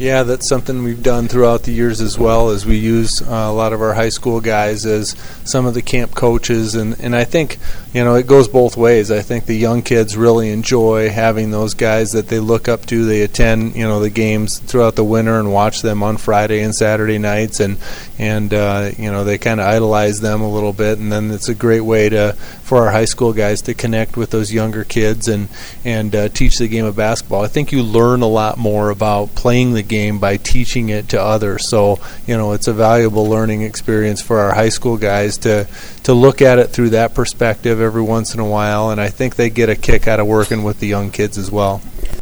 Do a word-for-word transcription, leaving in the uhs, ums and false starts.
Yeah, that's something we've done throughout the years as well, as we use uh, a lot of our high school guys as some of the camp coaches, and, and I think, you know, it goes both ways. I think the young kids really enjoy having those guys that they look up to. They attend, you know, the games throughout the winter and watch them on Friday and Saturday nights, and, and uh, you know, they kind of idolize them a little bit, and then it's a great way to for our high school guys to connect with those younger kids and, and uh, teach the game of basketball. I think you learn a lot more about playing the game by teaching it to others. So, you know, it's a valuable learning experience for our high school guys to to look at it through that perspective every once in a while, and I think they get a kick out of working with the young kids as well.